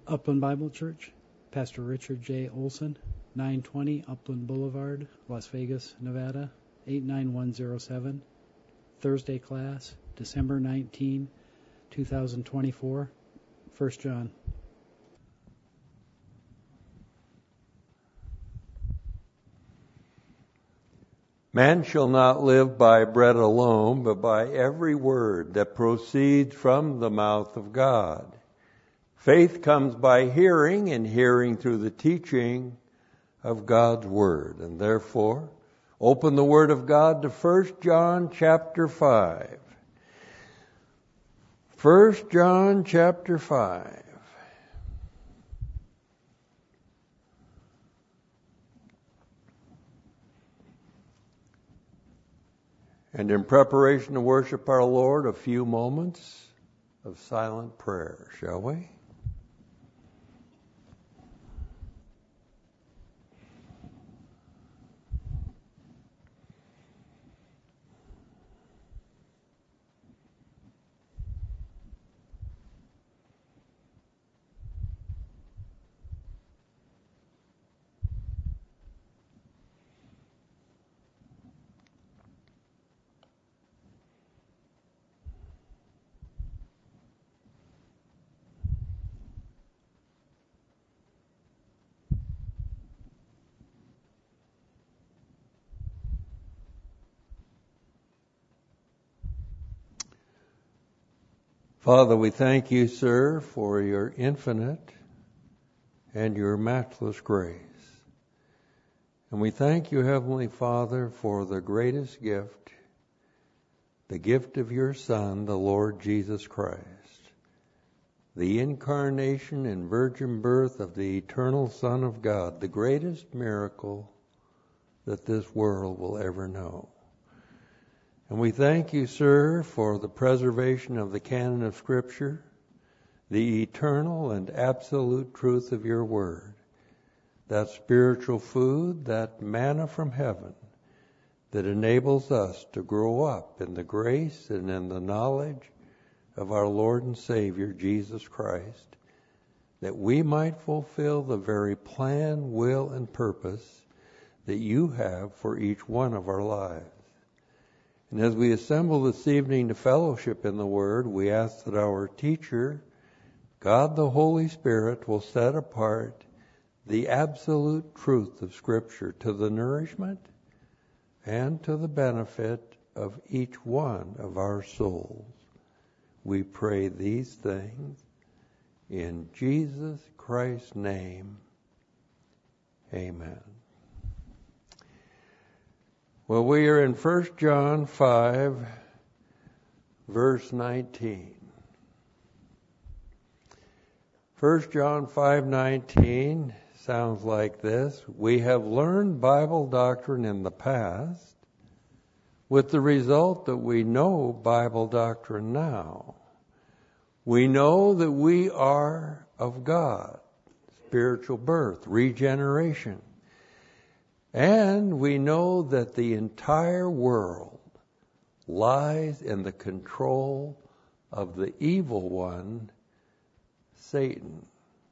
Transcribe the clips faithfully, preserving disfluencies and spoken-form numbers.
Upland Bible Church, Pastor Richard J. Olson, nine twenty Upland Boulevard, Las Vegas, Nevada, eight nine one zero seven. Thursday class, December nineteenth, twenty twenty-four, First John. Man shall not live by bread alone, but by every word that proceeds from the mouth of God. Faith comes by hearing, and hearing through the teaching of God's Word. And therefore, open the Word of God to First John chapter five. First John chapter five. And in preparation to worship our Lord, a few moments of silent prayer, shall we? Father, we thank you, sir, for your infinite and your matchless grace. And we thank you, Heavenly Father, for the greatest gift, the gift of your Son, the Lord Jesus Christ, the incarnation and virgin birth of the eternal Son of God, the greatest miracle that this world will ever know. And we thank you, sir, for the preservation of the canon of Scripture, the eternal and absolute truth of your word, that spiritual food, that manna from heaven, that enables us to grow up in the grace and in the knowledge of our Lord and Savior, Jesus Christ, that we might fulfill the very plan, will, and purpose that you have for each one of our lives. And as we assemble this evening to fellowship in the Word, we ask that our teacher, God the Holy Spirit, will set apart the absolute truth of Scripture to the nourishment and to the benefit of each one of our souls. We pray these things in Jesus Christ's name. Amen. Well, we are in First John five, verse nineteen. First John five nineteen sounds like this. We have learned Bible doctrine in the past, with the result that we know Bible doctrine now. We know that we are of God, spiritual birth, regeneration. And we know that the entire world lies in the control of the evil one, Satan.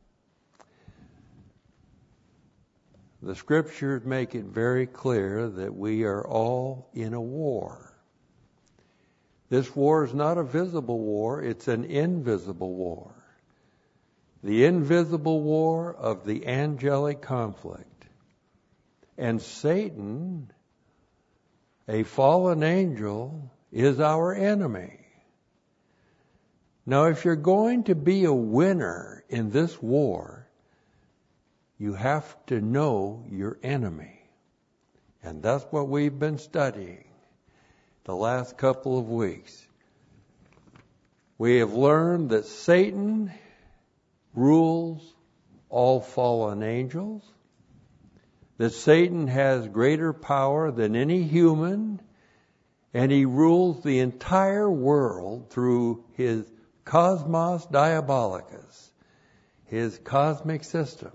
The Scriptures make it very clear that we are all in a war. This war is not a visible war, it's an invisible war. The invisible war of the angelic conflict. And Satan, a fallen angel, is our enemy. Now, if you're going to be a winner in this war, you have to know your enemy. And that's what we've been studying the last couple of weeks. We have learned that Satan rules all fallen angels, that Satan has greater power than any human, and he rules the entire world through his cosmos diabolicus, his cosmic system.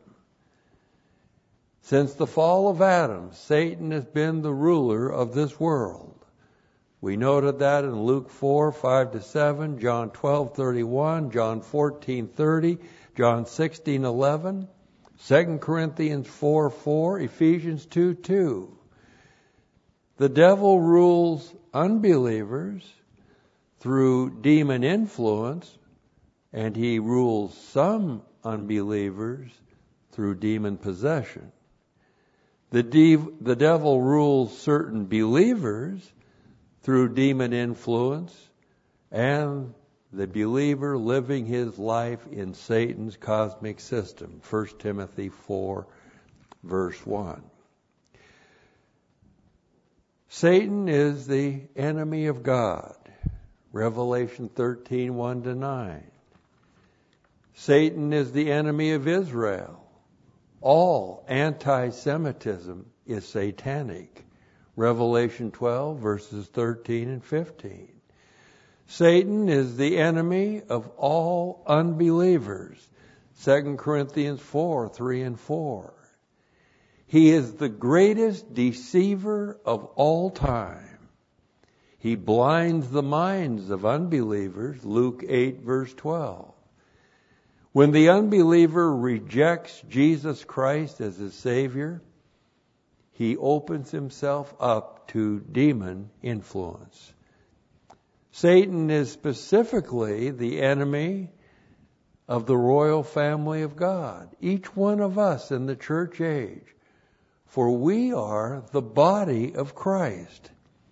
Since the fall of Adam, Satan has been the ruler of this world. We noted that in Luke four, five to seven, John twelve, thirty-one, John fourteen, thirty, John sixteen, eleven, Second Corinthians four, four, Ephesians two, two. The devil rules unbelievers through demon influence, and he rules some unbelievers through demon possession. The, dev- the devil rules certain believers through demon influence, and the believer living his life in Satan's cosmic system. First Timothy four, verse one. Satan is the enemy of God. Revelation thirteen, one to nine. Satan is the enemy of Israel. All anti-Semitism is satanic. Revelation twelve, verses thirteen and fifteen. Satan is the enemy of all unbelievers. Second Corinthians four, three and four. He is the greatest deceiver of all time. He blinds the minds of unbelievers. Luke eight, verse twelve. When the unbeliever rejects Jesus Christ as his Savior, he opens himself up to demon influence. Satan is specifically the enemy of the royal family of God, each one of us in the church age, for we are the body of Christ.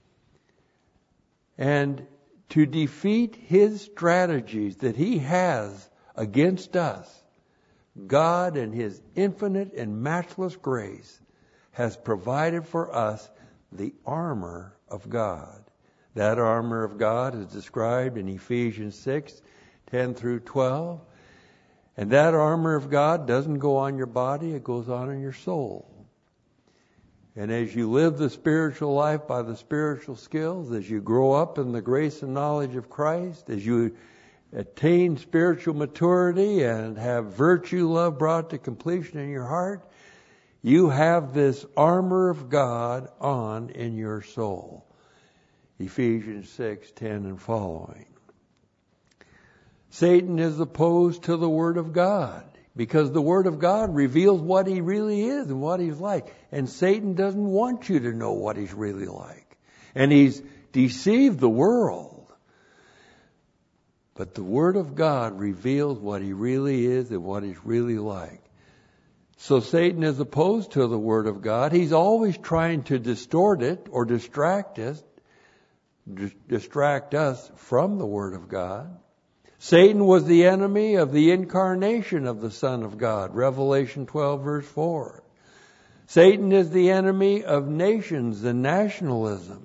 And to defeat his strategies that he has against us, God in his infinite and matchless grace has provided for us the armor of God. That armor of God is described in Ephesians six, ten through twelve. And that armor of God doesn't go on your body, it goes on in your soul. And as you live the spiritual life by the spiritual skills, as you grow up in the grace and knowledge of Christ, as you attain spiritual maturity and have virtue love brought to completion in your heart, you have this armor of God on in your soul. Ephesians six, ten and following. Satan is opposed to the Word of God because the Word of God reveals what he really is and what he's like. And Satan doesn't want you to know what he's really like. And he's deceived the world. But the Word of God reveals what he really is and what he's really like. So Satan is opposed to the Word of God. He's always trying to distort it or distract us, d- distract us from the Word of God. Satan was the enemy of the incarnation of the Son of God. Revelation twelve, verse four. Satan is the enemy of nations and nationalism.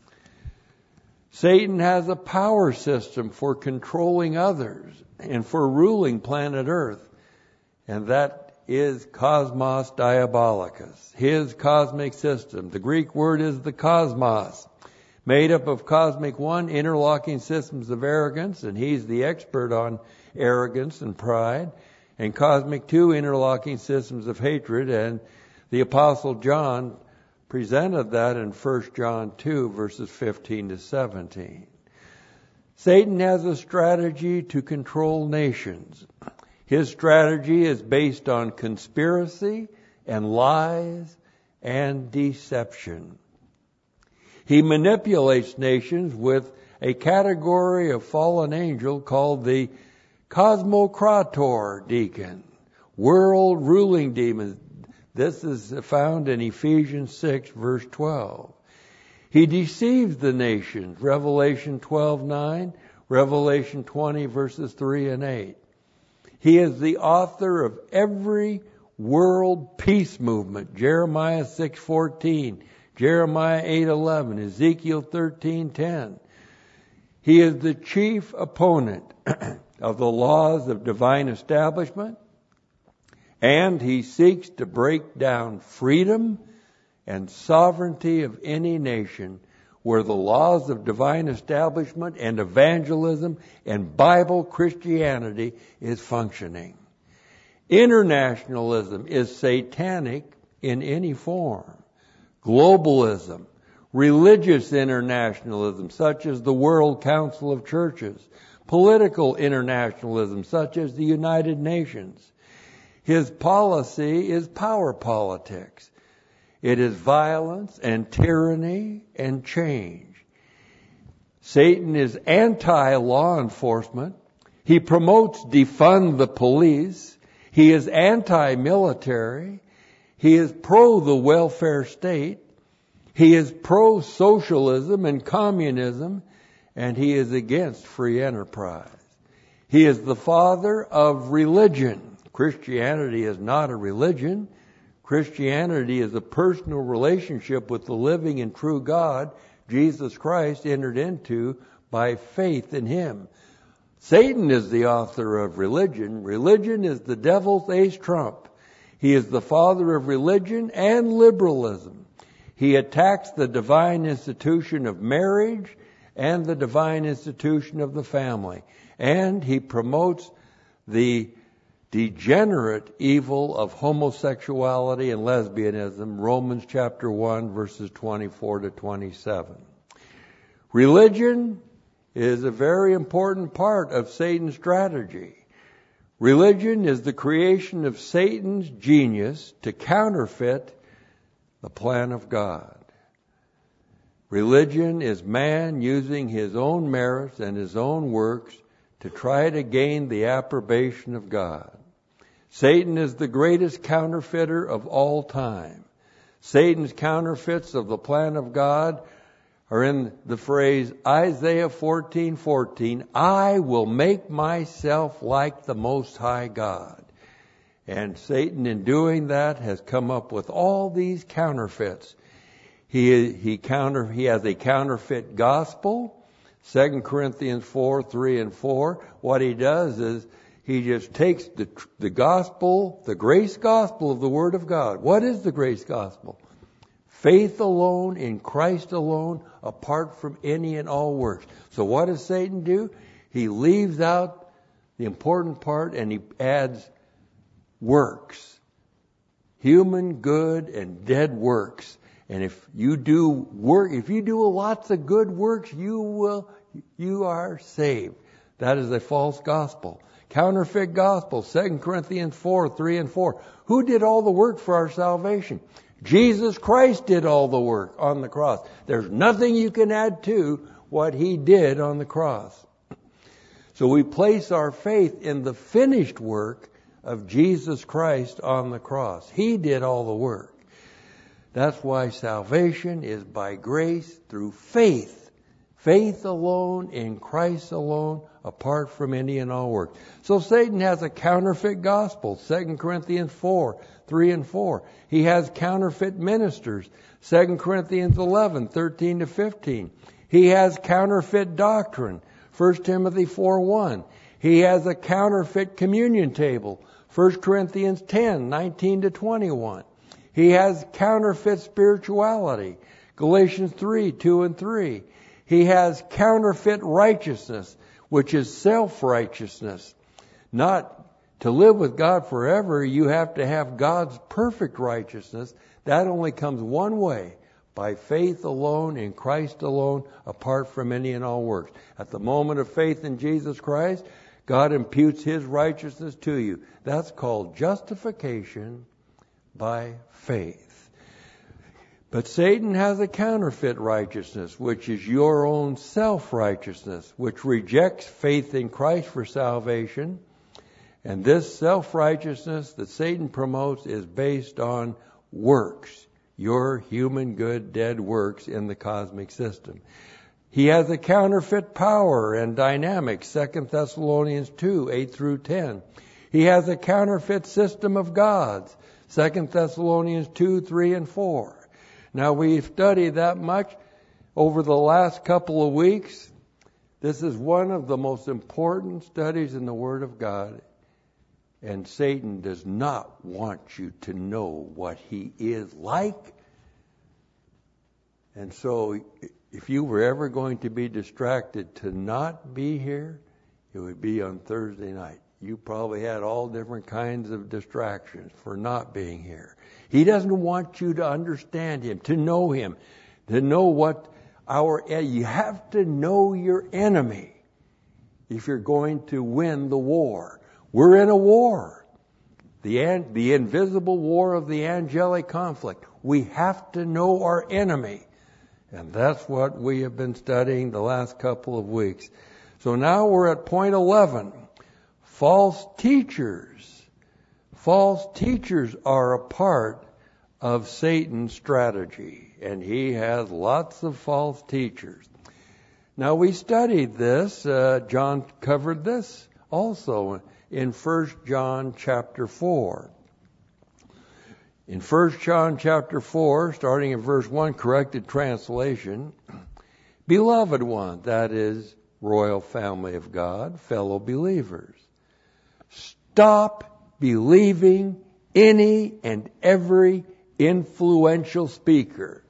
Satan has a power system for controlling others and for ruling planet Earth. And that is Cosmos Diabolicus, his cosmic system. The Greek word is the cosmos, made up of cosmic one, interlocking systems of arrogance, and he's the expert on arrogance and pride, and cosmic two, interlocking systems of hatred, and the Apostle John presented that in First John two, verses fifteen to seventeen. Satan has a strategy to control nations. His strategy is based on conspiracy and lies and deception. He manipulates nations with a category of fallen angel called the Cosmocrator deacon, world ruling demon. This is found in Ephesians six, verse twelve. He deceives the nations, Revelation twelve, nine, Revelation twenty, verses three and eight. He is the author of every world peace movement, Jeremiah six, fourteen, Jeremiah eight, eleven, Ezekiel thirteen, ten. He is the chief opponent of the laws of divine establishment, and he seeks to break down freedom and sovereignty of any nation where the laws of divine establishment and evangelism and Bible Christianity is functioning. Internationalism is satanic in any form. Globalism, religious internationalism, such as the World Council of Churches, political internationalism, such as the United Nations. His policy is power politics. It is violence and tyranny and change. Satan is anti-law enforcement. He promotes defund the police. He is anti-military. He is pro the welfare state. He is pro-socialism and communism, and he is against free enterprise. He is the father of religion. Christianity is not a religion. Christianity is a personal relationship with the living and true God Jesus Christ entered into by faith in Him. Satan is the author of religion. Religion is the devil's ace trump. He is the father of religion and liberalism. He attacks the divine institution of marriage and the divine institution of the family. And he promotes the degenerate evil of homosexuality and lesbianism, Romans chapter one, verses twenty-four to twenty-seven. Religion is a very important part of Satan's strategy. Religion is the creation of Satan's genius to counterfeit the plan of God. Religion is man using his own merits and his own works to try to gain the approbation of God. Satan is the greatest counterfeiter of all time. Satan's counterfeits of the plan of God are in the phrase Isaiah fourteen fourteen, I will make myself like the Most High God. And Satan, in doing that, has come up with all these counterfeits. He, he, counter, he has a counterfeit gospel, Second Corinthians four, three and four. What he does is he just takes the, the gospel, the grace gospel of the Word of God. What is the grace gospel? Faith alone, in Christ alone, apart from any and all works. So what does Satan do? He leaves out the important part and he adds works. Human good and dead works. And if you do work, if you do lots of good works, you will, you are saved. That is a false gospel. Counterfeit gospel, Second Corinthians four, three and four. Who did all the work for our salvation? Jesus Christ did all the work on the cross. There's nothing you can add to what He did on the cross. So we place our faith in the finished work of Jesus Christ on the cross. He did all the work. That's why salvation is by grace through faith. Faith alone, in Christ alone, apart from any and all works. So Satan has a counterfeit gospel, Second Corinthians four, three and four. He has counterfeit ministers, Second Corinthians eleven, thirteen to fifteen. He has counterfeit doctrine, First Timothy four, one. He has a counterfeit communion table, First Corinthians ten, nineteen to twenty-one. He has counterfeit spirituality, Galatians three, two and three. He has counterfeit righteousness, which is self-righteousness. Not to live with God forever, you have to have God's perfect righteousness. That only comes one way, by faith alone, in Christ alone, apart from any and all works. At the moment of faith in Jesus Christ, God imputes His righteousness to you. That's called justification by faith. But Satan has a counterfeit righteousness, which is your own self-righteousness, which rejects faith in Christ for salvation. And this self-righteousness that Satan promotes is based on works, your human good dead works in the cosmic system. He has a counterfeit power and dynamics, Second Thessalonians two, eight through ten. He has a counterfeit system of gods, Second Thessalonians two, three and four. Now, we've studied that much over the last couple of weeks. This is one of the most important studies in the Word of God. And Satan does not want you to know what he is like. And so, if you were ever going to be distracted to not be here, it would be on Thursday night. You probably had all different kinds of distractions for not being here. He doesn't want you to understand Him, to know Him. to know what our, you have to know your enemy if you're going to win the war. We're in a war. The, the invisible war of the angelic conflict. We have to know our enemy. And that's what we have been studying the last couple of weeks. So now we're at point eleven. False teachers. False teachers are a part of Satan's strategy. And he has lots of false teachers. Now we studied this. Uh, John covered this also in First John chapter four. In First John chapter four, starting in verse one, corrected translation, beloved one, that is, royal family of God, fellow believers, stop believing any and every influential speaker.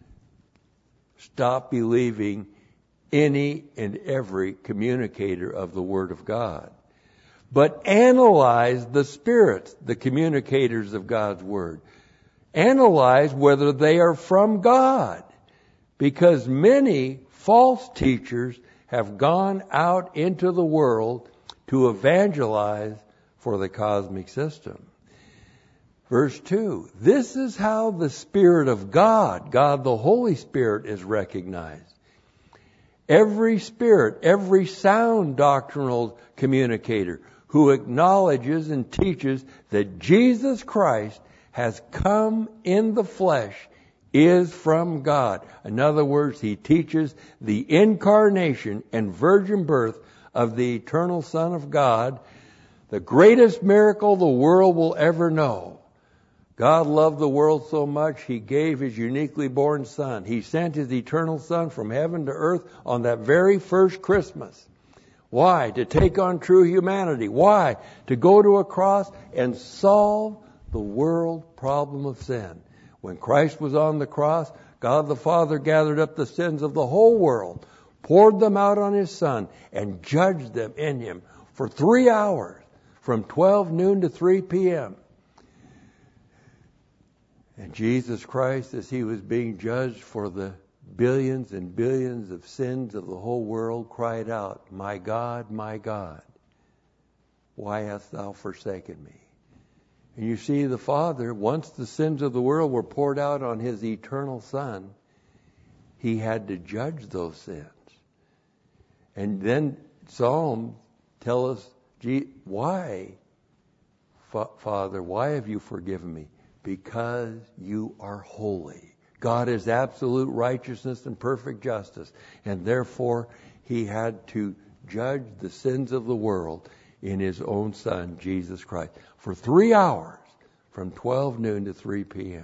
Stop believing any and every communicator of the Word of God. But analyze the spirits, the communicators of God's Word. Analyze whether they are from God. Because many false teachers have gone out into the world to evangelize for the cosmic system. Verse two, this is how the Spirit of God, God the Holy Spirit, is recognized. Every spirit, every sound doctrinal communicator who acknowledges and teaches that Jesus Christ has come in the flesh is from God. In other words, he teaches the incarnation and virgin birth of the eternal Son of God, the greatest miracle the world will ever know. God loved the world so much, he gave his uniquely born Son. He sent his eternal Son from heaven to earth on that very first Christmas. Why? To take on true humanity. Why? To go to a cross and solve the world problem of sin. When Christ was on the cross, God the Father gathered up the sins of the whole world, poured them out on his Son, and judged them in him for three hours, from twelve noon to three p.m. And Jesus Christ, as he was being judged for the billions and billions of sins of the whole world, cried out, my God, my God, why hast thou forsaken me? And you see, the Father, once the sins of the world were poured out on his eternal Son, he had to judge those sins. And then Psalm tells us, why, Father, why have you forgiven me? Because you are holy. God is absolute righteousness and perfect justice. And therefore, he had to judge the sins of the world in his own Son, Jesus Christ, for three hours, from twelve noon to three p.m.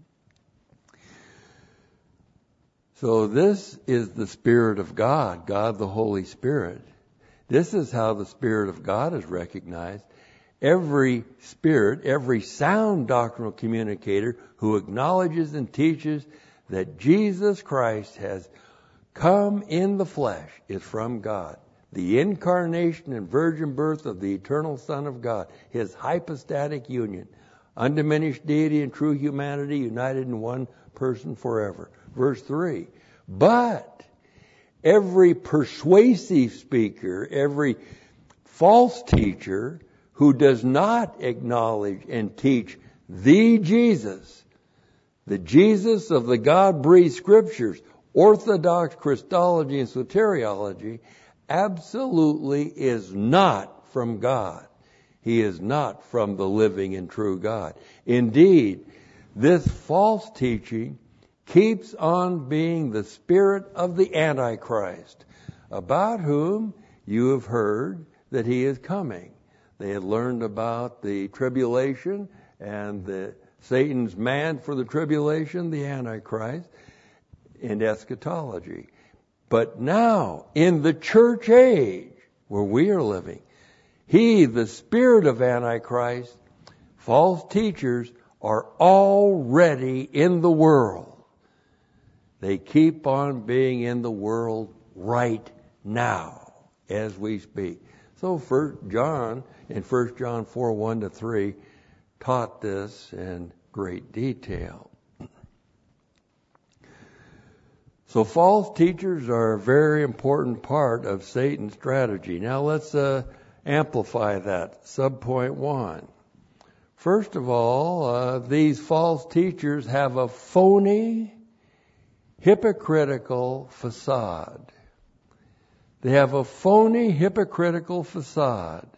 So this is the Spirit of God, God the Holy Spirit. This is how the Spirit of God is recognized. Every spirit, every sound doctrinal communicator who acknowledges and teaches that Jesus Christ has come in the flesh is from God. The incarnation and virgin birth of the eternal Son of God, his hypostatic union, undiminished deity and true humanity united in one person forever. Verse three, but every persuasive speaker, every false teacher who does not acknowledge and teach the Jesus, the Jesus of the God-breathed Scriptures, Orthodox Christology and soteriology, absolutely is not from God. He is not from the living and true God. Indeed, this false teaching keeps on being the spirit of the Antichrist, about whom you have heard that he is coming. They had learned about the tribulation and the Satan's man for the tribulation, the Antichrist, and eschatology. But now, in the church age where we are living, he, the spirit of Antichrist, false teachers, are already in the world. They keep on being in the world right now as we speak. So First John, in First John four, one to three, taught this in great detail. So false teachers are a very important part of Satan's strategy. Now let's uh, amplify that. Subpoint one. First of all, uh, these false teachers have a phony, hypocritical facade. They have a phony, hypocritical facade.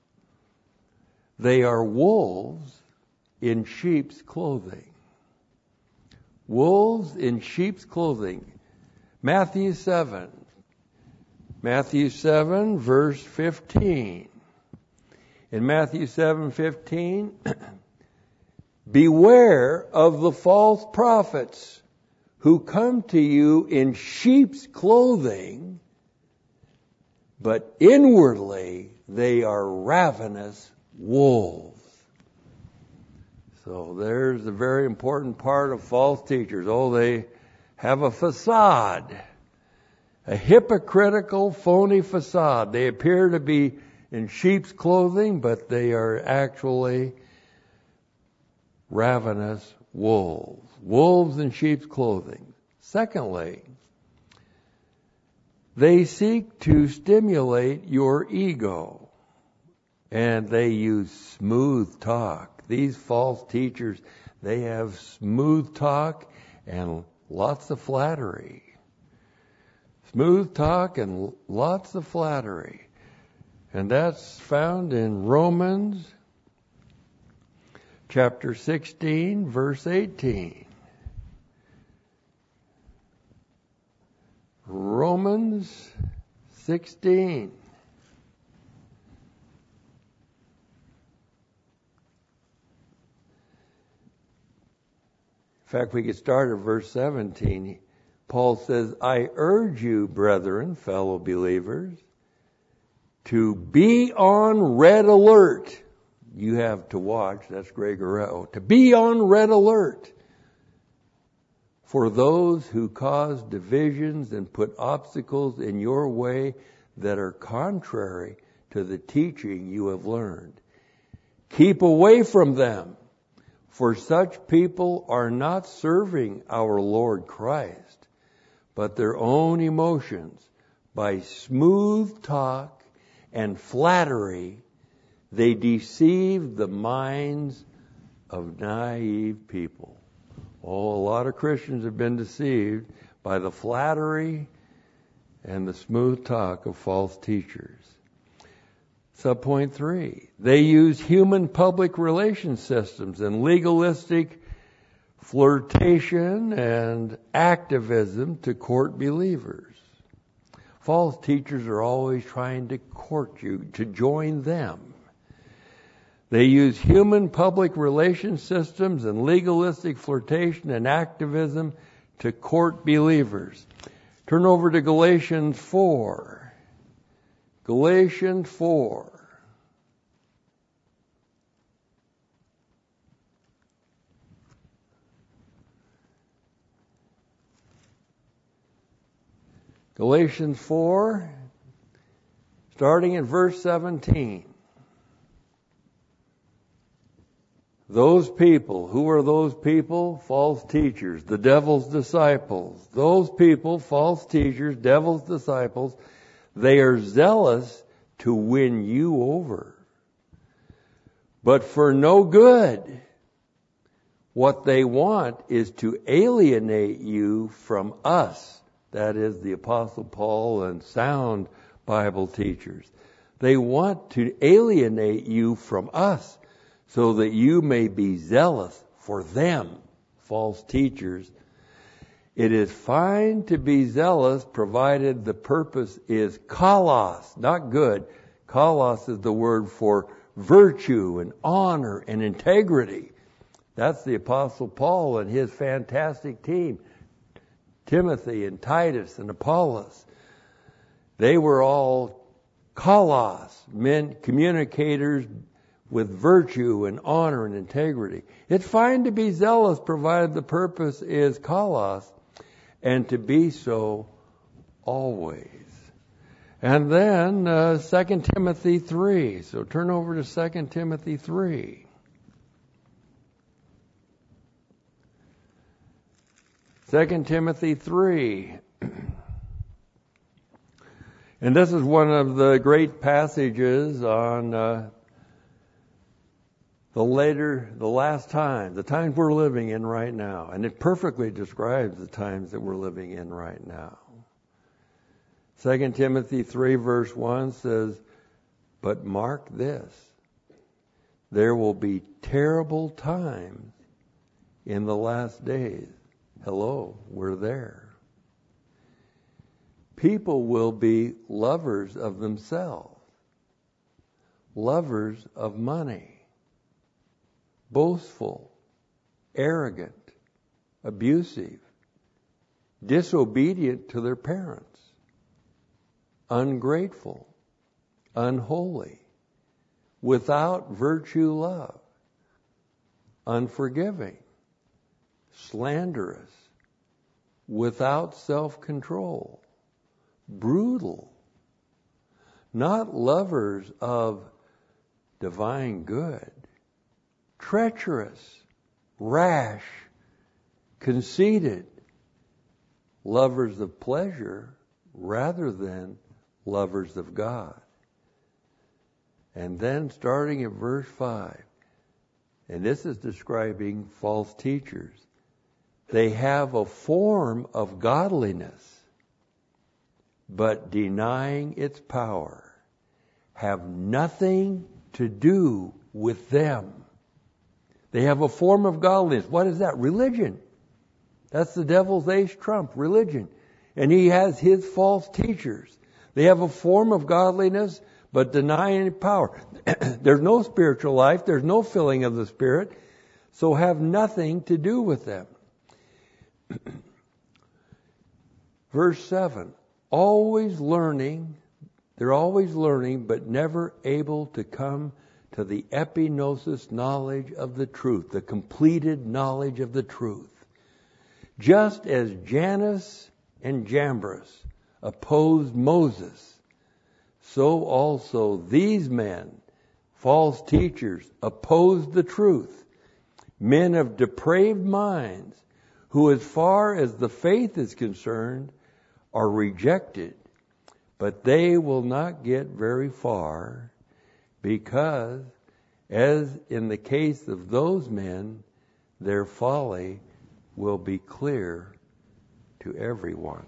They are wolves in sheep's clothing. Wolves in sheep's clothing. Matthew seven. Matthew seven, verse fifteen. In Matthew seven fifteen, beware of the false prophets who come to you in sheep's clothing, but inwardly they are ravenous wolves. So there's a very important part of false teachers. Oh, they have a facade, a hypocritical, phony facade. They appear to be in sheep's clothing, but they are actually ravenous wolves. Wolves in sheep's clothing. Secondly, they seek to stimulate your ego, and they use smooth talk. These false teachers, they have smooth talk and lots of flattery. Smooth talk and lots of flattery. And that's found in Romans chapter sixteen, verse eighteen. Romans sixteen. In fact, we could start at verse seventeen. Paul says, I urge you, brethren, fellow believers, to be on red alert. You have to watch, that's Gregorio. To be on red alert for those who cause divisions and put obstacles in your way that are contrary to the teaching you have learned. Keep away from them, for such people are not serving our Lord Christ, but their own emotions. By smooth talk and flattery, they deceive the minds of naive people. Oh, a lot of Christians have been deceived by the flattery and the smooth talk of false teachers. Subpoint three, they use human public relations systems and legalistic flirtation and activism to court believers. False teachers are always trying to court you, to join them. They use human public relations systems and legalistic flirtation and activism to court believers. Turn over to Galatians four. Galatians four. Galatians four, starting in verse seventeen. Those people, who are those people? False teachers, the devil's disciples. Those people, false teachers, devil's disciples, they are zealous to win you over, but for no good. What they want is to alienate you from us. That is the Apostle Paul and sound Bible teachers. They want to alienate you from us so that you may be zealous for them, false teachers. It is fine to be zealous provided the purpose is kalos, not good. Kalos is the word for virtue and honor and integrity. That's the Apostle Paul and his fantastic team. Timothy and Titus and Apollos. They were all kalos, men, communicators with virtue and honor and integrity. It's fine to be zealous provided the purpose is kalos, and to be so always. And then uh, Second Timothy three. So turn over to Second Timothy three. Second Timothy three, And this is one of the great passages on uh, the later, the last time, the times we're living in right now. And it perfectly describes the times that we're living in right now. Second Timothy three verse one says, "But mark this, there will be terrible times in the last days." Hello, we're there. People will be lovers of themselves, lovers of money, boastful, arrogant, abusive, disobedient to their parents, ungrateful, unholy, without virtue love, unforgiving, slanderous, without self-control, brutal, not lovers of divine good, treacherous, rash, conceited, lovers of pleasure rather than lovers of God. And then starting at verse five, and this is describing false teachers. They have a form of godliness, but denying its power, have nothing to do with them. They have a form of godliness. What is that? Religion. That's the devil's ace trump, religion. And he has his false teachers. They have a form of godliness, but denying power. There's no spiritual life. There's no filling of the Spirit. So have nothing to do with them. Verse seven. Always learning, they're always learning, but never able to come to the epignosis knowledge of the truth, the completed knowledge of the truth. Just as Jannes and Jambres opposed Moses, so also these men, false teachers, opposed the truth. Men of depraved minds, who as far as the faith is concerned, are rejected, but they will not get very far, because, as in the case of those men, their folly will be clear to everyone.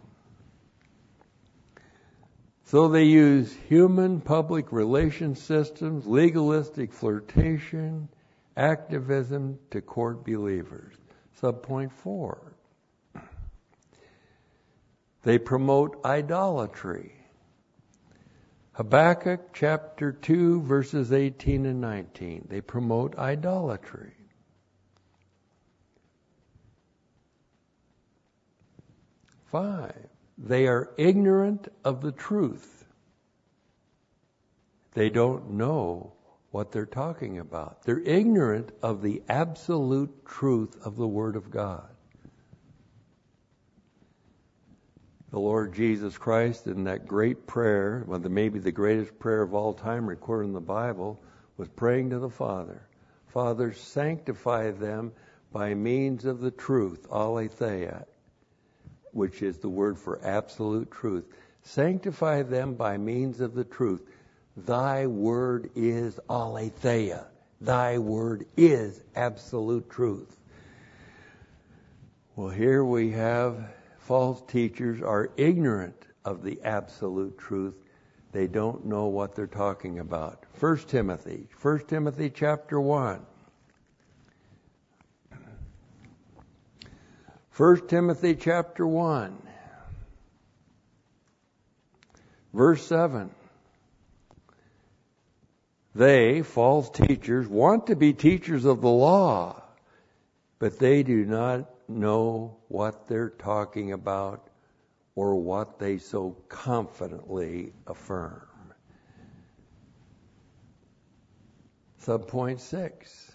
So they use human public relation systems, legalistic flirtation, activism to court believers. Subpoint four. They promote idolatry. Habakkuk chapter two verses eighteen and nineteen. They promote idolatry. Five. They are ignorant of the truth. They don't know what they're talking about. They're ignorant of the absolute truth of the Word of God. The Lord Jesus Christ, in that great prayer, well, maybe the greatest prayer of all time recorded in the Bible, was praying to the Father. Father, sanctify them by means of the truth, aletheia, which is the word for absolute truth. Sanctify them by means of the truth. Thy word is aletheia. Thy word is absolute truth. Well, here we have false teachers are ignorant of the absolute truth. They don't know what they're talking about. First Timothy, First Timothy chapter one. First Timothy chapter one, verse seven. They, false teachers, want to be teachers of the law, but they do not know what they're talking about or what they so confidently affirm. Subpoint six.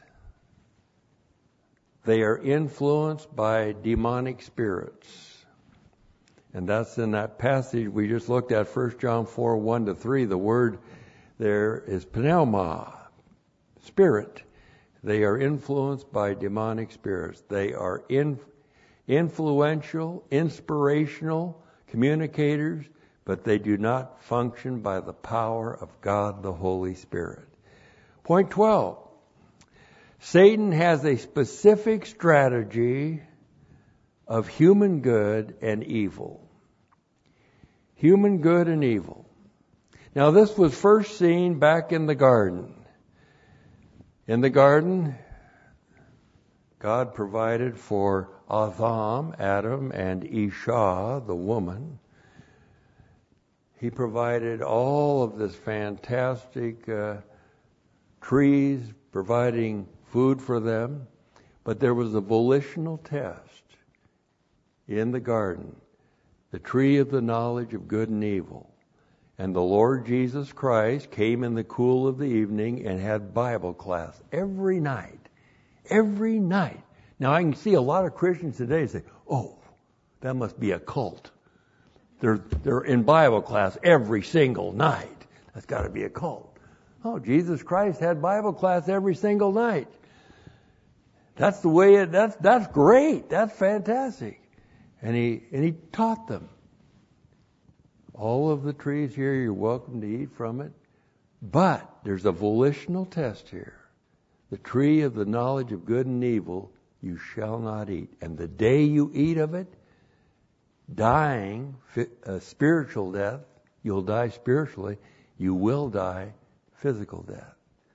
They are influenced by demonic spirits. And that's in that passage we just looked at, First John four, one to three. The word there is pneuma, spirit. They are influenced by demonic spirits. They are in, influential, inspirational, communicators, but they do not function by the power of God the Holy Spirit. Point twelve. Satan has a specific strategy of human good and evil. Human good and evil. Now this was first seen back in the garden. In the garden, God provided for Adam, Adam, and Isha, the woman. He provided all of this fantastic uh, trees, providing food for them. But there was a volitional test in the garden, the tree of the knowledge of good and evil. And the Lord Jesus Christ came in the cool of the evening and had Bible class every night. Every night. Now I can see a lot of Christians today say, oh, that must be a cult. They're, they're in Bible class every single night. That's got to be a cult. Oh, Jesus Christ had Bible class every single night. That's the way it, that's, that's great. That's fantastic. And he, and he taught them. All of the trees here, you're welcome to eat from it. But there's a volitional test here. The tree of the knowledge of good and evil you shall not eat. And the day you eat of it, dying, uh, spiritual death, you'll die spiritually, you will die physical death.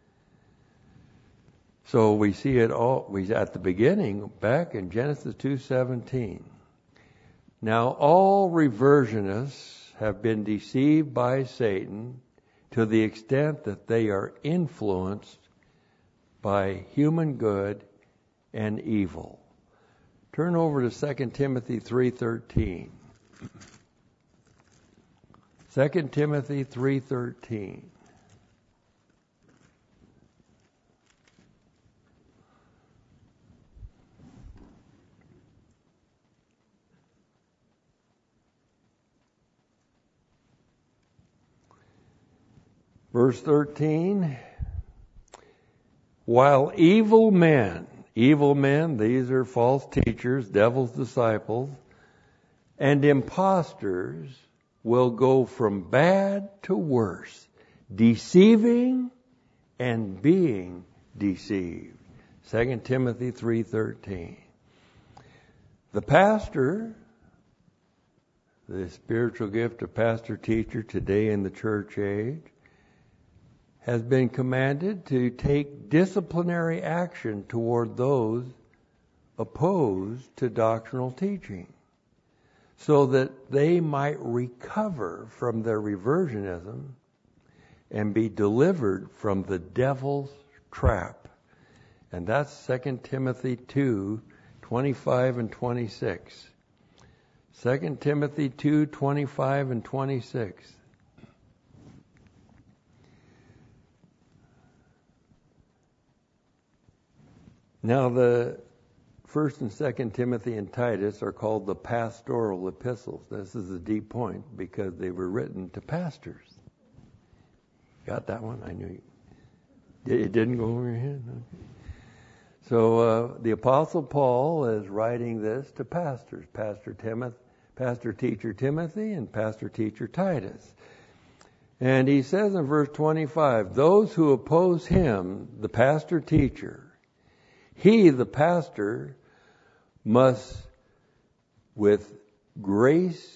So we see it all, we at the beginning, back in Genesis two seventeen. Now all reversionists have been deceived by Satan to the extent that they are influenced by human good and evil. Turn over to Second Timothy three thirteen. Second Timothy three thirteen. Verse thirteen, while evil men, evil men, these are false teachers, devil's disciples, and impostors will go from bad to worse, deceiving and being deceived. Second Timothy three thirteen. The pastor, the spiritual gift of pastor-teacher today in the church age, has been commanded to take disciplinary action toward those opposed to doctrinal teaching, so that they might recover from their reversionism and be delivered from the devil's trap. And that's Second Timothy two twenty-five and twenty-six. Second Timothy two twenty-five and twenty-six. Now the First and Second Timothy and Titus are called the pastoral epistles. This is a deep point because they were written to pastors. Got that one? I knew you. It didn't go over your head? Okay. So uh, the Apostle Paul is writing this to pastors, Pastor Timothy, Pastor Teacher Timothy, and Pastor Teacher Titus. And he says in verse twenty-five, those who oppose him, the pastor teacher, he, the pastor, must, with grace,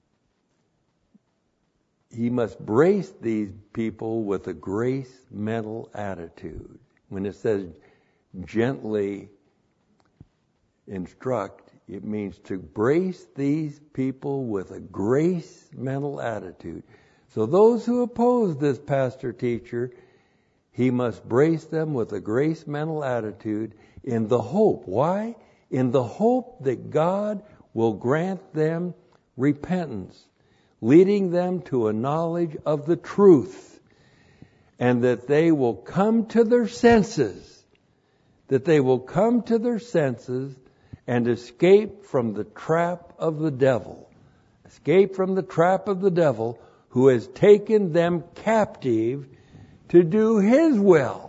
he must brace these people with a grace mental attitude. When it says gently instruct, it means to brace these people with a grace mental attitude. So those who oppose this pastor teacher, he must brace them with a grace mental attitude in the hope. Why? In the hope that God will grant them repentance, leading them to a knowledge of the truth, and that they will come to their senses, that they will come to their senses and escape from the trap of the devil. Escape from the trap of the devil who has taken them captive to do his will.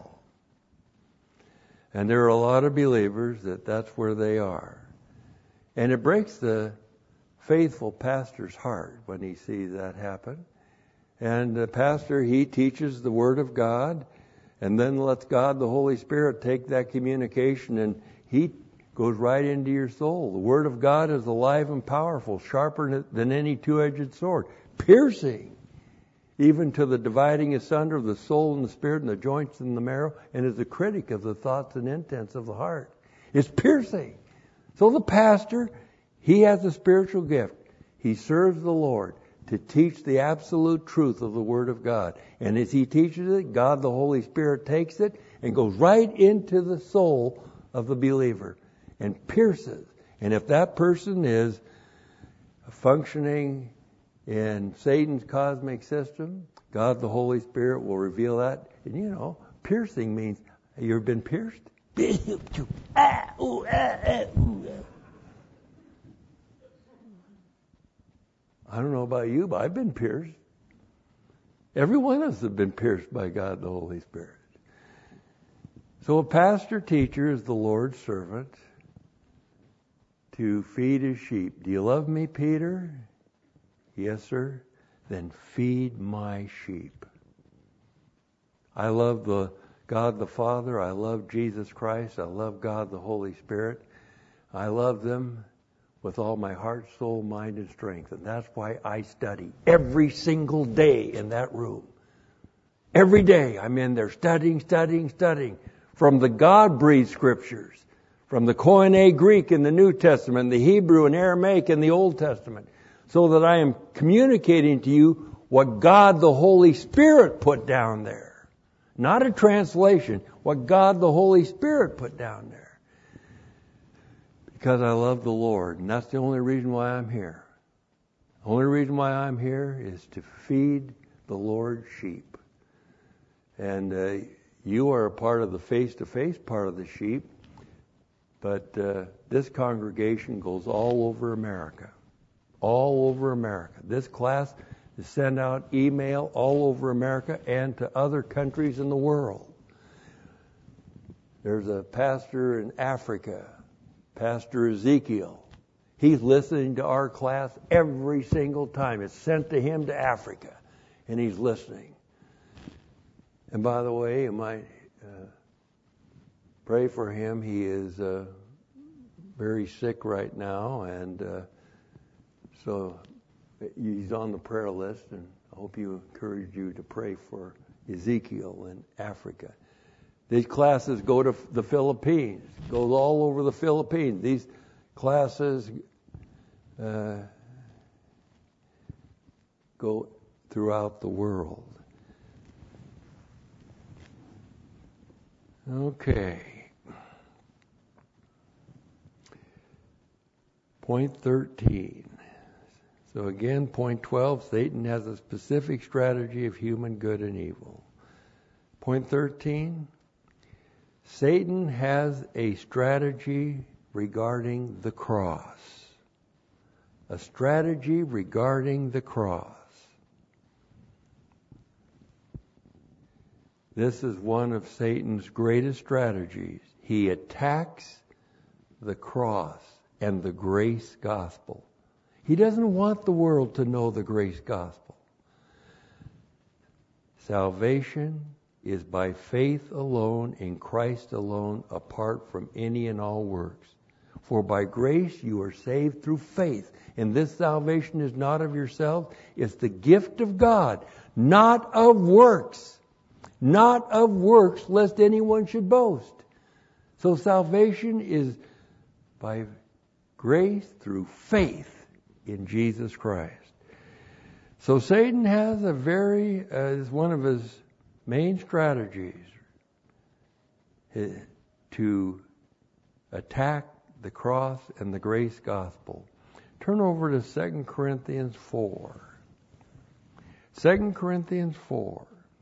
And there are a lot of believers that that's where they are. And it breaks the faithful pastor's heart when he sees that happen. And the pastor, he teaches the Word of God, and then lets God, the Holy Spirit, take that communication, and he goes right into your soul. The Word of God is alive and powerful, sharper than any two-edged sword, piercing even to the dividing asunder of the soul and the spirit and the joints and the marrow, and is a critic of the thoughts and intents of the heart. It's piercing. So the pastor, he has a spiritual gift. He serves the Lord to teach the absolute truth of the Word of God. And as he teaches it, God the Holy Spirit takes it and goes right into the soul of the believer and pierces. And if that person is functioning in Satan's cosmic system, God the Holy Spirit will reveal that. And you know, piercing means you've been pierced. I don't know about you, but I've been pierced. Every one of us have been pierced by God the Holy Spirit. So a pastor teacher is the Lord's servant to feed his sheep. Do you love me, Peter? Yes, sir. Then feed my sheep. I love the God the Father. I love Jesus Christ. I love God the Holy Spirit. I love them with all my heart, soul, mind, and strength. And that's why I study every single day in that room. Every day I'm in there studying, studying, studying. From the God-breathed scriptures. From the Koine Greek in the New Testament, the Hebrew and Aramaic in the Old Testament. So that I am communicating to you what God the Holy Spirit put down there. Not a translation. What God the Holy Spirit put down there. Because I love the Lord. And that's the only reason why I'm here. The only reason why I'm here is to feed the Lord's sheep. And uh, you are a part of the face-to-face part of the sheep. But uh, this congregation goes all over America. All over America. This class is sent out email all over America and to other countries in the world. There's a pastor in Africa, Pastor Ezekiel. He's listening to our class every single time. It's sent to him to Africa, and he's listening. And by the way, you might uh, pray for him. He is uh, very sick right now, and uh, so he's on the prayer list, and I hope you encourage you to pray for Ezekiel in Africa. These classes go to the Philippines, goes all over the Philippines. These classes uh, go throughout the world. Okay. Point thirteen. So again, point twelve, Satan has a specific strategy of human good and evil. Point thirteen, Satan has a strategy regarding the cross. A strategy regarding the cross. This is one of Satan's greatest strategies. He attacks the cross and the grace gospel. He doesn't want the world to know the grace gospel. Salvation is by faith alone, in Christ alone, apart from any and all works. For by grace you are saved through faith. And this salvation is not of yourself, it's the gift of God, not of works. Not of works, lest anyone should boast. So salvation is by grace through faith in Jesus Christ. So Satan has a very, uh, is one of his main strategies uh, to attack the cross and the grace gospel. Turn over to Second Corinthians four. Second Corinthians four.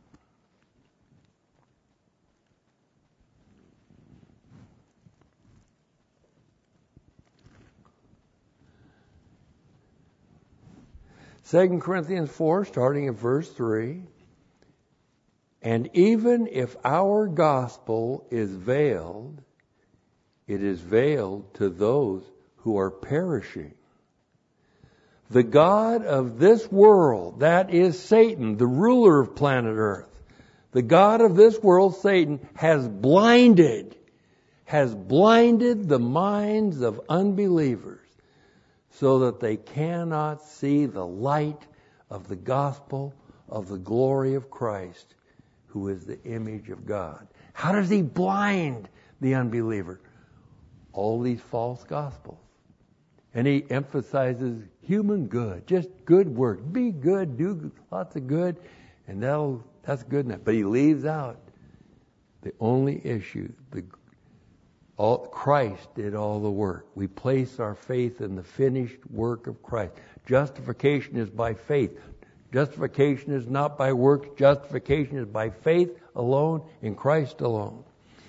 Second Corinthians four, starting at verse three. And even if our gospel is veiled, it is veiled to those who are perishing. The god of this world, that is Satan, the ruler of planet Earth, the god of this world, Satan, has blinded, has blinded the minds of unbelievers so that they cannot see the light of the gospel of the glory of Christ, who is the image of God. How does he blind the unbeliever? All these false gospels. And he emphasizes human good, just good work. Be good, do lots of good, and that'll, that's good enough. But he leaves out the only issue. The, all, Christ did all the work. We place our faith in the finished work of Christ. Justification is by faith. Justification is not by works. Justification is by faith alone, in Christ alone.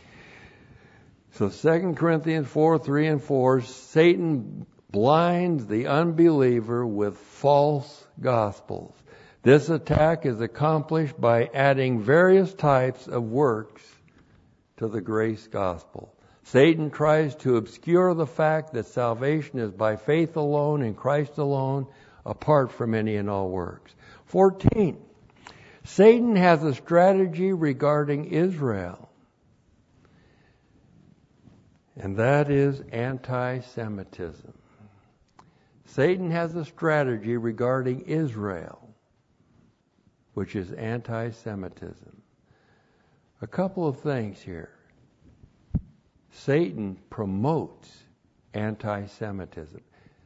So Second Corinthians four, three and four, Satan blinds the unbeliever with false gospels. This attack is accomplished by adding various types of works to the grace gospel. Satan tries to obscure the fact that salvation is by faith alone, in Christ alone, apart from any and all works. fourteen. Satan has a strategy regarding Israel, and that is anti-Semitism. Satan has a strategy regarding Israel, which is anti-Semitism. A couple of things here. Satan promotes anti-Semitism.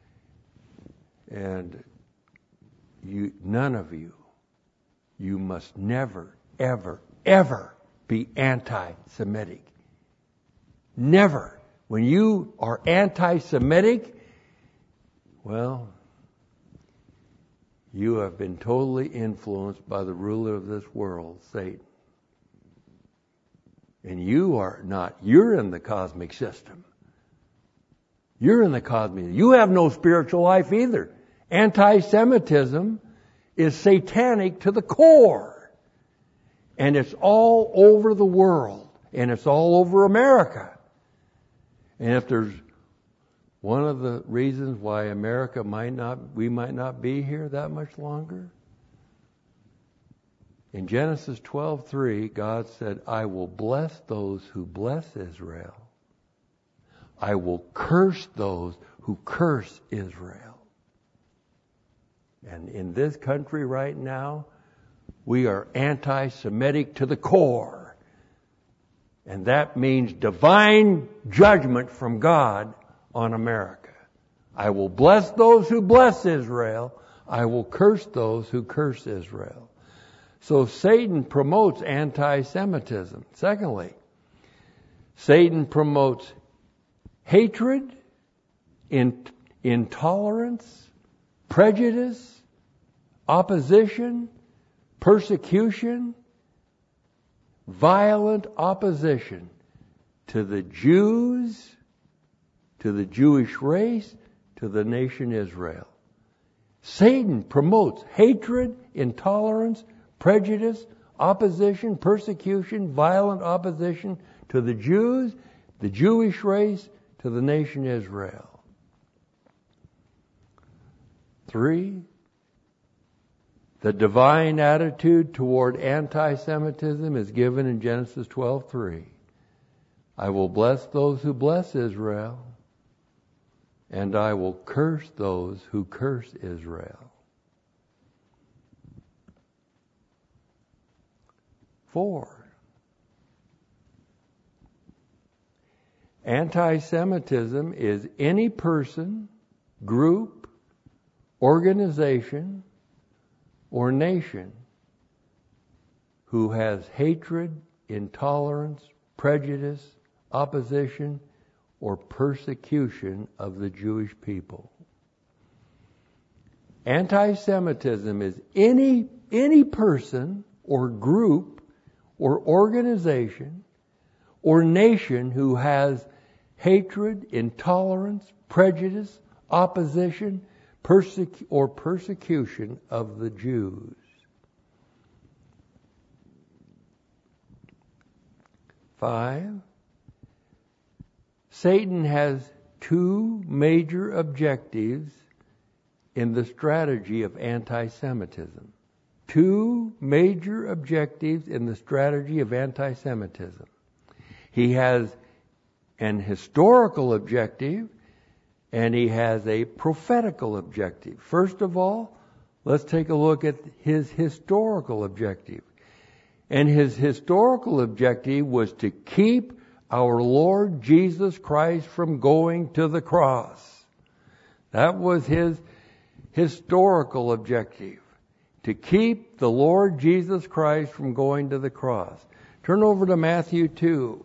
And you, none of you, you must never, ever, ever be anti-Semitic. Never. When you are anti-Semitic, well, you have been totally influenced by the ruler of this world, Satan. And you are not, you're in the cosmic system. You're in the cosmic. You have no spiritual life either. Anti-Semitism is satanic to the core. And it's all over the world. And it's all over America. And if there's one of the reasons why America might not, we might not be here that much longer, in Genesis twelve three, God said, I will bless those who bless Israel. I will curse those who curse Israel. And in this country right now, we are anti-Semitic to the core. And that means divine judgment from God on America. I will bless those who bless Israel. I will curse those who curse Israel. So Satan promotes anti-Semitism. Secondly, Satan promotes hatred, in, intolerance, prejudice, opposition, persecution, violent opposition to the Jews, to the Jewish race, to the nation Israel. Satan promotes hatred, intolerance, prejudice, opposition, persecution, violent opposition to the Jews, the Jewish race, to the nation Israel. Three, the divine attitude toward anti-Semitism is given in Genesis twelve three. I will bless those who bless Israel, and I will curse those who curse Israel. Four, anti-Semitism is any person, group, organization, or nation who has hatred, intolerance, prejudice, opposition, or persecution of the Jewish people. Anti-Semitism is any, any person or group or organization or nation who has hatred, intolerance, prejudice, opposition, persecu- or persecution of the Jews. Five, Satan has two major objectives in the strategy of anti-Semitism. Two major objectives in the strategy of anti-Semitism. He has an historical objective and he has a prophetical objective. First of all, let's take a look at his historical objective. And his historical objective was to keep our Lord Jesus Christ from going to the cross. That was his historical objective, to keep the Lord Jesus Christ from going to the cross. Turn over to Matthew two.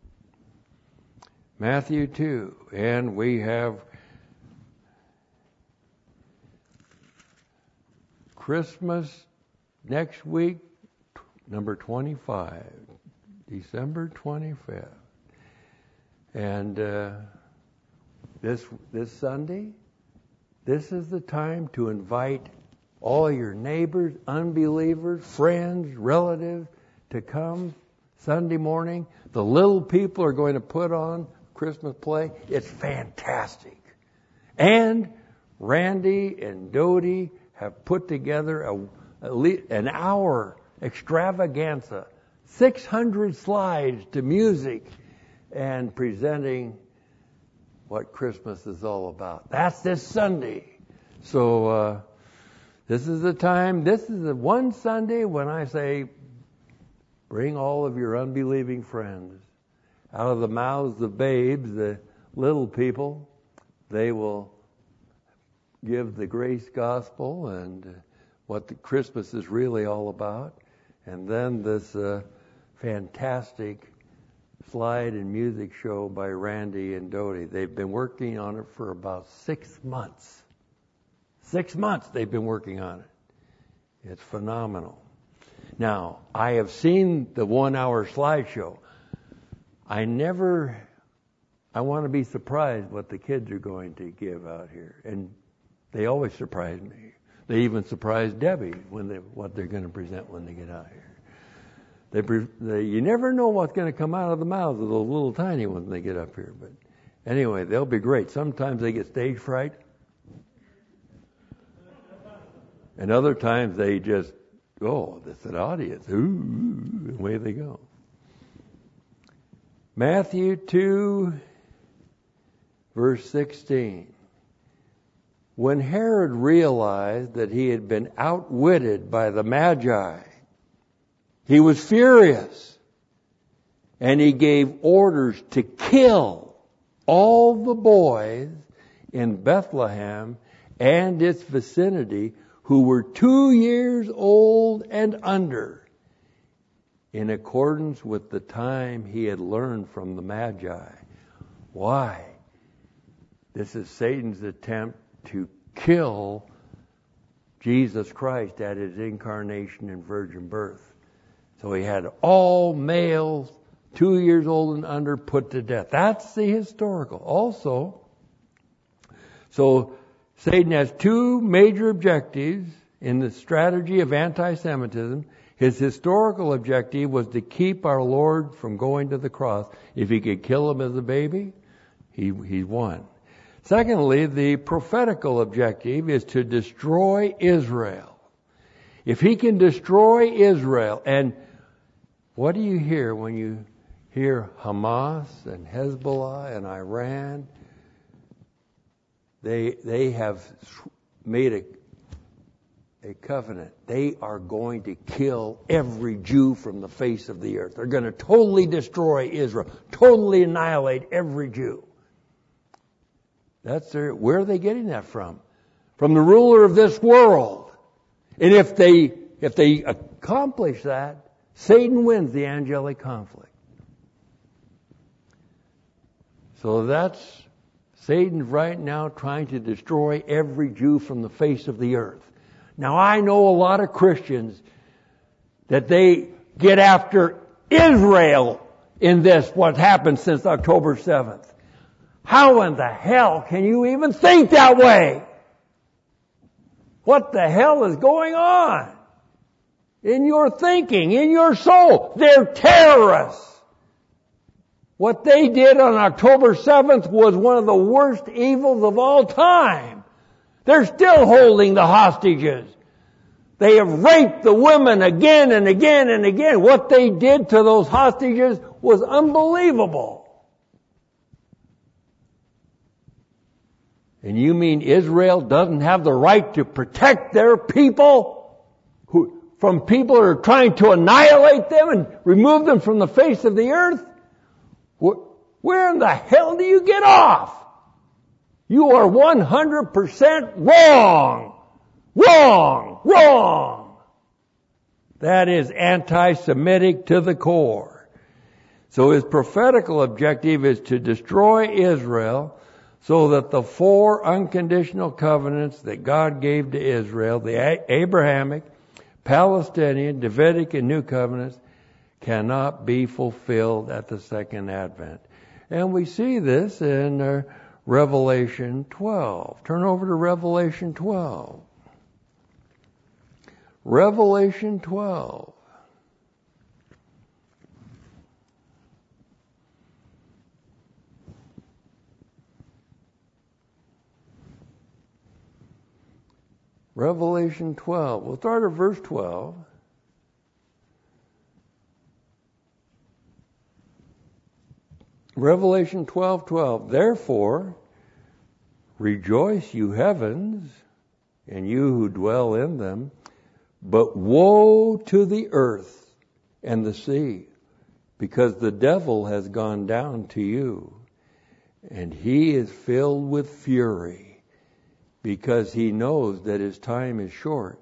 Matthew two. And we have Christmas next week, number twenty-five, December twenty-fifth. And uh, this this Sunday, this is the time to invite all your neighbors, unbelievers, friends, relatives to come Sunday morning. The little people are going to put on Christmas play. It's fantastic. And Randy and Dodie have put together a, a, an hour extravaganza, six hundred slides to music and presenting what Christmas is all about. That's this Sunday. So uh, this is the time, this is the one Sunday when I say, bring all of your unbelieving friends. Out of the mouths of babes, the little people, they will give the grace gospel and what the Christmas is really all about. And then this uh, fantastic slide and music show by Randy and Dodie. They've been working on it for about six months. Six months they've been working on it. It's phenomenal. Now, I have seen the one-hour slideshow. I never, I want to be surprised what the kids are going to give out here. And they always surprise me. They even surprise Debbie when they, what they're going to present when they get out here. They, they, you never know what's going to come out of the mouths of those little tiny ones when they get up here. But anyway, they'll be great. Sometimes they get stage fright. And other times they just, oh, that's an audience. Ooh, and away they go. Matthew two, verse sixteen. When Herod realized that he had been outwitted by the Magi, he was furious, and he gave orders to kill all the boys in Bethlehem and its vicinity who were two years old and under, in accordance with the time he had learned from the Magi. Why? This is Satan's attempt to kill Jesus Christ at his incarnation and virgin birth. So he had all males, two years old and under, put to death. That's the historical. Also, so Satan has two major objectives in the strategy of anti-Semitism. His historical objective was to keep our Lord from going to the cross. If he could kill him as a baby, he, he won. Secondly, the prophetical objective is to destroy Israel. If he can destroy Israel, and what do you hear when you hear Hamas and Hezbollah and Iran? They they have made a, a covenant. They are going to kill every Jew from the face of the earth. They're going to totally destroy Israel, totally annihilate every Jew. That's their, where are they getting that from? From the ruler of this world. And if they if they accomplish that, Satan wins the angelic conflict. So that's Satan's right now trying to destroy every Jew from the face of the earth. Now I know a lot of Christians that they get after Israel in this, what happened since October seventh. How in the hell can you even think that way? What the hell is going on in your thinking, in your soul? They're terrorists. What they did on October seventh was one of the worst evils of all time. They're still holding the hostages. They have raped the women again and again and again. What they did to those hostages was unbelievable. And you mean Israel doesn't have the right to protect their people who, from people who are trying to annihilate them and remove them from the face of the earth? Where in the hell do you get off? You are one hundred percent wrong. Wrong. Wrong. That is anti-Semitic to the core. So his prophetical objective is to destroy Israel so that the four unconditional covenants that God gave to Israel, the Abrahamic, Palestinian, Davidic, and New Covenants, cannot be fulfilled at the second advent. And we see this in uh, Revelation twelve. Turn over to Revelation twelve. Revelation twelve. Revelation twelve. We'll start at verse twelve. Revelation twelve twelve. Therefore, rejoice, you heavens, and you who dwell in them, but woe to the earth and the sea, because the devil has gone down to you, and he is filled with fury, because he knows that his time is short.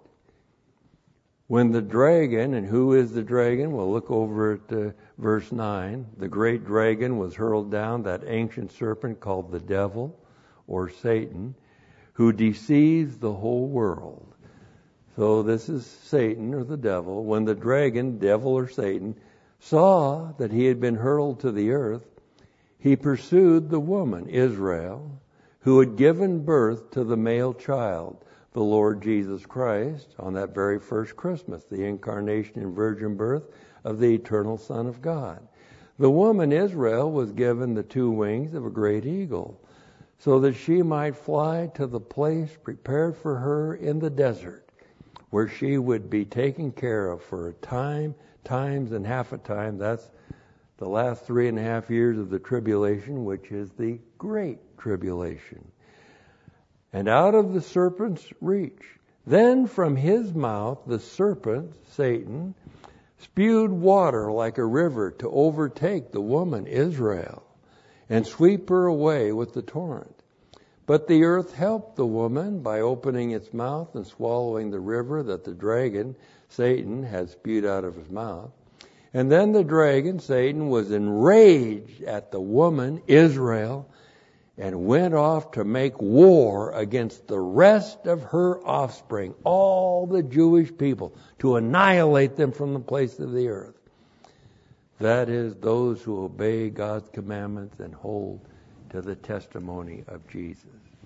When the dragon, and who is the dragon? We'll look over at uh, verse nine. The great dragon was hurled down, that ancient serpent called the devil, or Satan, who deceives the whole world. So this is Satan, or the devil. When the dragon, devil or Satan, saw that he had been hurled to the earth, he pursued the woman, Israel, who had given birth to the male child, the Lord Jesus Christ, on that very first Christmas, the incarnation and virgin birth of the eternal Son of God. The woman Israel was given the two wings of a great eagle, so that she might fly to the place prepared for her in the desert, where she would be taken care of for a time, times and half a time. That's the last three and a half years of the tribulation, which is the great tribulation. And out of the serpent's reach. Then from his mouth the serpent, Satan, spewed water like a river to overtake the woman Israel and sweep her away with the torrent. But the earth helped the woman by opening its mouth and swallowing the river that the dragon, Satan, had spewed out of his mouth. And then the dragon, Satan, was enraged at the woman Israel and went off to make war against the rest of her offspring, all the Jewish people, to annihilate them from the face of the earth. That is, those who obey God's commandments and hold to the testimony of Jesus.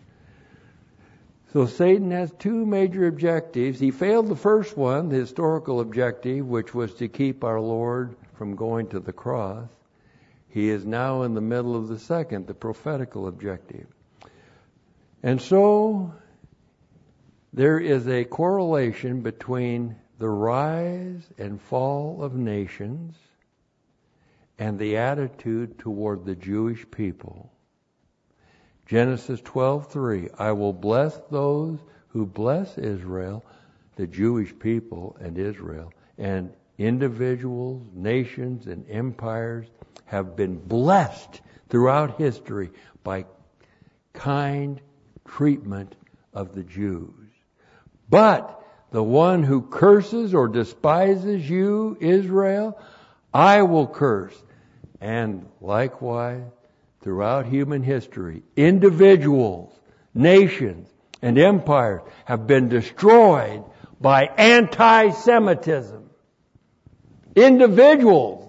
So Satan has two major objectives. He failed the first one, the historical objective, which was to keep our Lord from going to the cross. He is now in the middle of the second, the prophetical objective. And so there is a correlation between the rise and fall of nations and the attitude toward the Jewish people. Genesis twelve three, I will bless those who bless Israel, the Jewish people and Israel, and individuals, nations, and empires have been blessed throughout history by kind treatment of the Jews. But the one who curses or despises you, Israel, I will curse. And likewise, throughout human history, individuals, nations, and empires have been destroyed by anti-Semitism. Individuals,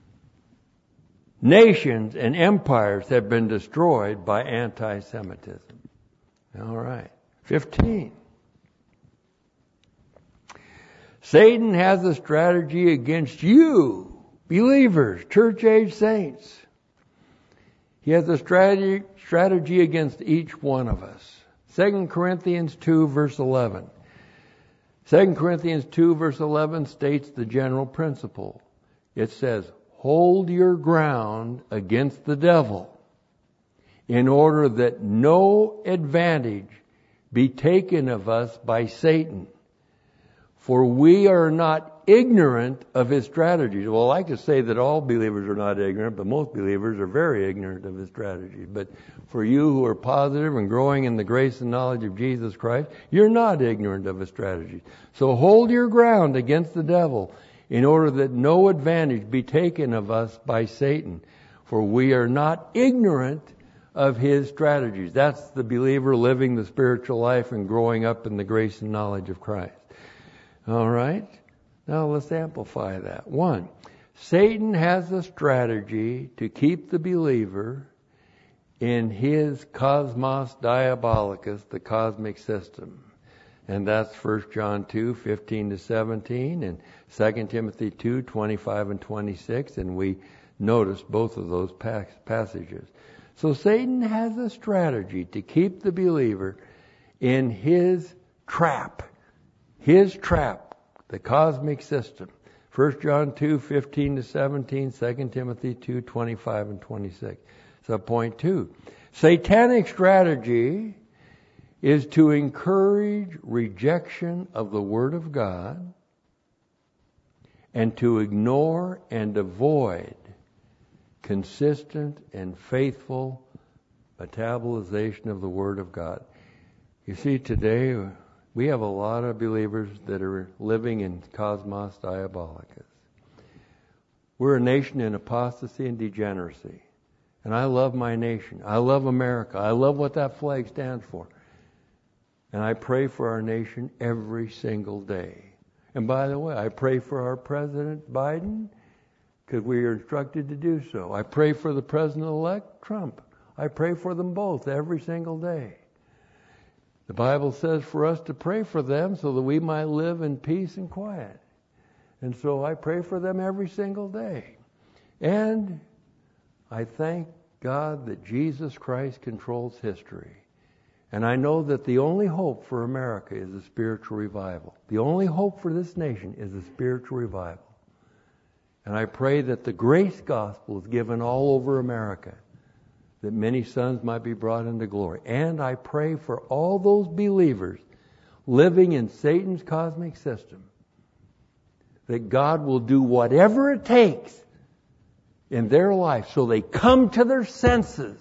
nations, and empires have been destroyed by anti-Semitism. All right. fifteen. Satan has a strategy against you, believers, church-age saints. He has a strategy, strategy against each one of us. Second Corinthians two, verse eleven. Second Corinthians two, verse eleven states the general principle. It says, hold your ground against the devil, in order that no advantage be taken of us by Satan. For we are not ignorant of his strategies. Well, I could say that all believers are not ignorant, but most believers are very ignorant of his strategies. But for you who are positive and growing in the grace and knowledge of Jesus Christ, you're not ignorant of his strategies. So hold your ground against the devil, in order that no advantage be taken of us by Satan. For we are not ignorant of his strategies. That's the believer living the spiritual life and growing up in the grace and knowledge of Christ. All right? Now let's amplify that. One, Satan has a strategy to keep the believer in his cosmos diabolicus, the cosmic system. And that's First John two, fifteen to seventeen, and Second Timothy two, twenty-five and twenty-six, and we noticed both of those passages. So Satan has a strategy to keep the believer in his trap. His trap, the cosmic system. First John two, fifteen to seventeen, Second Timothy two, twenty-five and twenty-six. So point two. Satanic strategy is to encourage rejection of the Word of God and to ignore and avoid consistent and faithful metabolization of the Word of God. You see, today we have a lot of believers that are living in cosmos diabolicus. We're a nation in apostasy and degeneracy. And I love my nation. I love America. I love what that flag stands for. And I pray for our nation every single day. And by the way, I pray for our President Biden because we are instructed to do so. I pray for the President-elect Trump. I pray for them both every single day. The Bible says for us to pray for them so that we might live in peace and quiet. And so I pray for them every single day. And I thank God that Jesus Christ controls history. And I know that the only hope for America is a spiritual revival. The only hope for this nation is a spiritual revival. And I pray that the grace gospel is given all over America, that many sons might be brought into glory. And I pray for all those believers living in Satan's cosmic system, that God will do whatever it takes in their life so they come to their senses,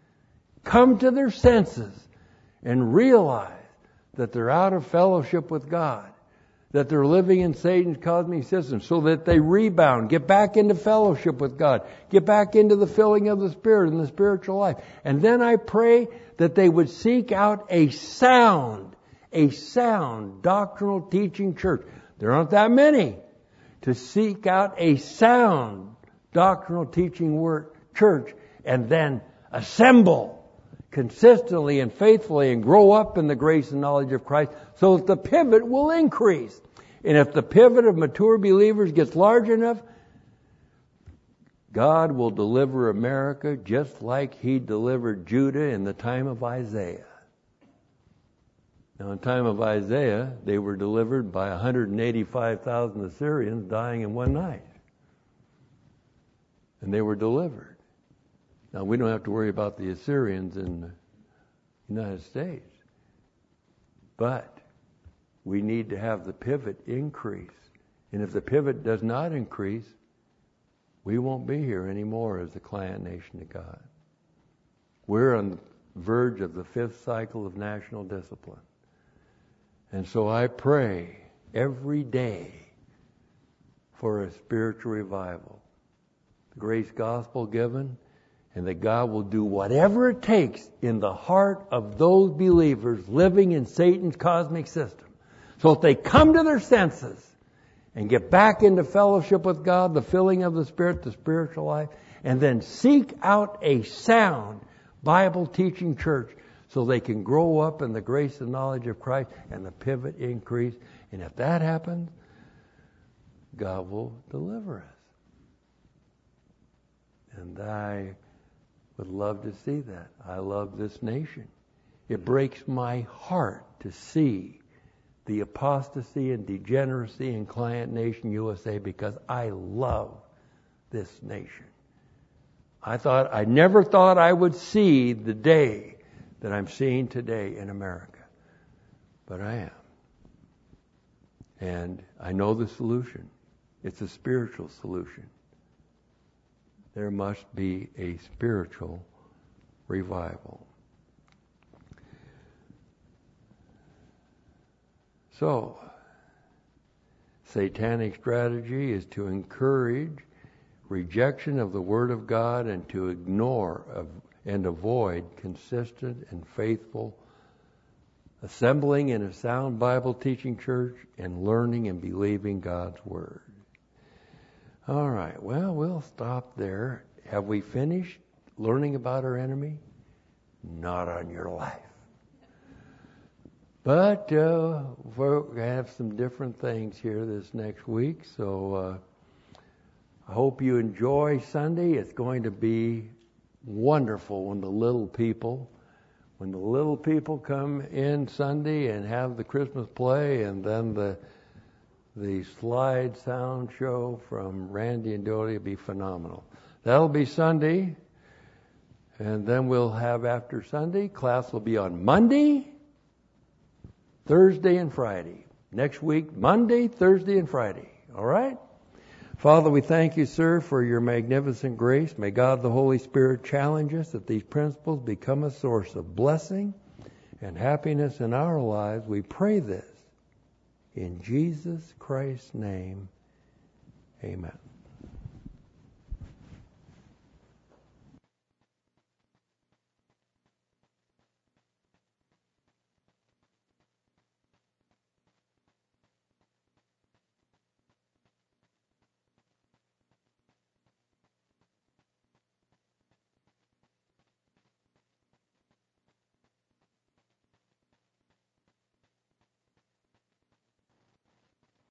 come to their senses and realize that they're out of fellowship with God, that they're living in Satan's cosmic system, so that they rebound, get back into fellowship with God, get back into the filling of the Spirit and the spiritual life. And then I pray that they would seek out a sound, a sound doctrinal teaching church. There aren't that many. To seek out a sound doctrinal teaching word, church, and then assemble consistently and faithfully and grow up in the grace and knowledge of Christ so that the pivot will increase. And if the pivot of mature believers gets large enough, God will deliver America just like He delivered Judah in the time of Isaiah. Now, in the time of Isaiah, they were delivered by one hundred eighty-five thousand Assyrians dying in one night. And they were delivered. Now, we don't have to worry about the Assyrians in the United States. But we need to have the pivot increase. And if the pivot does not increase, we won't be here anymore as the client nation of God. We're on the verge of the fifth cycle of national discipline. And so I pray every day for a spiritual revival. The grace gospel given, and that God will do whatever it takes in the heart of those believers living in Satan's cosmic system. So if they come to their senses and get back into fellowship with God, the filling of the Spirit, the spiritual life, and then seek out a sound Bible teaching church so they can grow up in the grace and knowledge of Christ and the pivot increase. And if that happens, God will deliver us. And I would love to see that. I love this nation. It breaks my heart to see the apostasy and degeneracy in Client Nation U S A, because I love this nation. I thought, I never thought I would see the day that I'm seeing today in America. But I am. And I know the solution. It's a spiritual solution. There must be a spiritual revival. So, satanic strategy is to encourage rejection of the Word of God and to ignore and avoid consistent and faithful assembling in a sound Bible teaching church and learning and believing God's Word. All right, well, we'll stop there. Have we finished learning about our enemy? Not on your life. But uh, we're going to have some different things here this next week, so uh, I hope you enjoy Sunday. It's going to be wonderful when the little people, when the little people come in Sunday and have the Christmas play, and then the the slide sound show from Randy and Dodie will be phenomenal. That'll be Sunday, and then we'll have after Sunday, class will be on Monday, Thursday, and Friday. Next week, Monday, Thursday, and Friday. All right? Father, we thank you, sir, for your magnificent grace. May God the Holy Spirit challenge us that these principles become a source of blessing and happiness in our lives. We pray this in Jesus Christ's name. Amen.